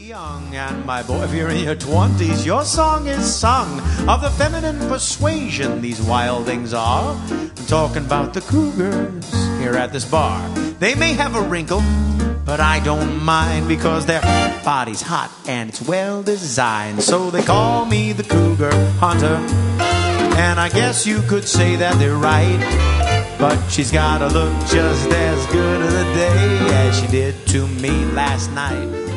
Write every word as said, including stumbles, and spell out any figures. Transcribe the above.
young, and my boy, if you're in your twenties, your song is sung of the feminine persuasion these wildings are. I'm talking about the cougars here at this bar. They may have a wrinkle, but I don't mind, because their body's hot and it's well designed. So they call me the cougar hunter, and I guess you could say that they're right. But she's gotta look just as good today as she did to me last night.